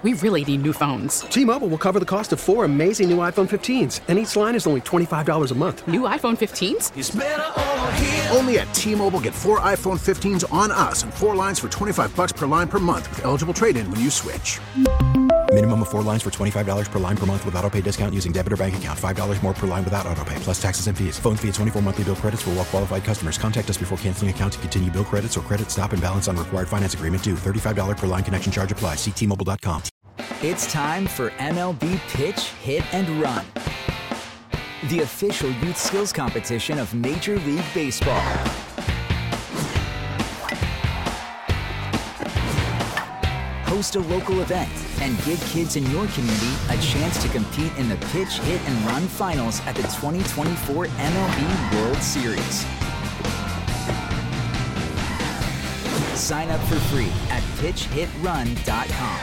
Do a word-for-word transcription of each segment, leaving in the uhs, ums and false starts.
We really need new phones. T-Mobile will cover the cost of four amazing new iPhone fifteens, and each line is only twenty-five dollars a month. New iPhone fifteens? It's better over here. Only at T-Mobile, get four iPhone fifteens on us and four lines for twenty-five dollars per line per month with eligible trade-in when you switch. Minimum of four lines for twenty-five dollars per line per month with autopay discount using debit or bank account. five dollars more per line without autopay, plus taxes and fees. Phone fee at twenty-four monthly bill credits for well-qualified customers. Contact us before canceling account to continue bill credits or credit stop and balance on required finance agreement due. thirty-five dollars per line connection charge applies. See T Mobile dot com. It's time for M L B Pitch, Hit, and Run, the official youth skills competition of Major League Baseball. Host a local event and give kids in your community a chance to compete in the Pitch, Hit, and Run finals at the twenty twenty-four M L B World Series. Sign up for free at pitch hit run dot com.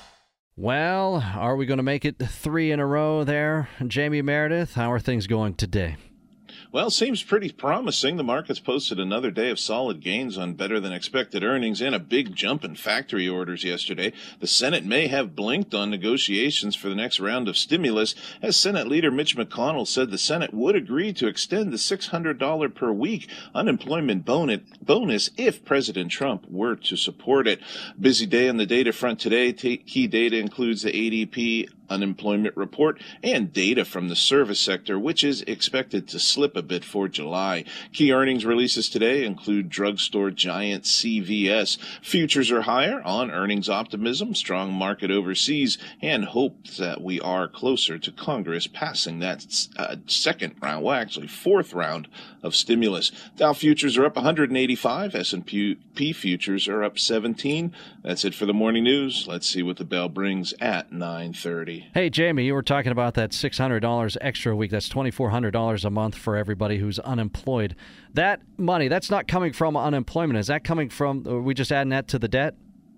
Well, are we going to make it three in a row there? Jamie Meredith, how are things going today? Well, seems pretty promising. The market's posted another day of solid gains on better-than-expected earnings and a big jump in factory orders yesterday. The Senate may have blinked on negotiations for the next round of stimulus, as Senate Leader Mitch McConnell said the Senate would agree to extend the six hundred dollars per week unemployment bonus if President Trump were to support it. Busy day on the data front today. Key data includes the A D P unemployment report and data from the service sector, which is expected to slip a bit for July. Key earnings releases today include drugstore giant C V S. Futures are higher on earnings optimism, strong market overseas, and hope that we are closer to Congress passing that uh, second round, well, actually fourth round of stimulus. Dow futures are up one hundred eighty-five. S and P futures are up seventeen. That's it for the morning news. Let's see what the bell brings at nine thirty. Hey, Jamie, you were talking about that six hundred dollars extra a week. That's twenty-four hundred dollars a month for everybody who's unemployed. That money, that's not coming from unemployment. Is that coming from, are we just adding that to the debt?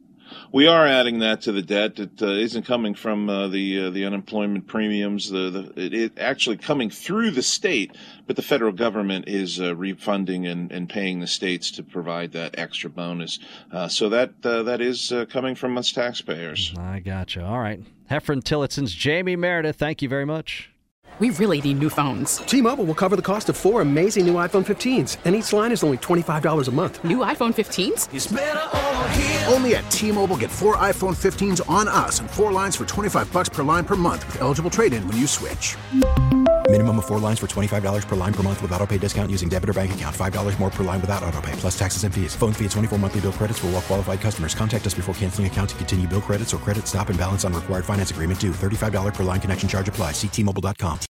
We are adding that to the debt. It uh, isn't coming from uh, the uh, the unemployment premiums. The, the it, it actually coming through the state, but the federal government is uh, refunding and, and paying the states to provide that extra bonus. Uh, so that uh, that is uh, coming from us taxpayers. I gotcha. All right. Heffron Tillotson's Jamie Meredith. Thank you very much. We really need new phones. T-Mobile will cover the cost of four amazing new iPhone fifteens, and each line is only twenty-five dollars a month. New iPhone fifteens? It's better over here. Only at T-Mobile, get four iPhone fifteens on us and four lines for twenty-five dollars per line per month with eligible trade-in when you switch. Minimum of four lines for twenty-five dollars per line per month with autopay discount using debit or bank account. five dollars more per line without autopay, plus taxes and fees. Phone fee at twenty-four monthly bill credits for well-qualified customers. Contact us before canceling account to continue bill credits or credit stop and balance on required finance agreement due. thirty-five dollars per line connection charge applies. See T Mobile dot com.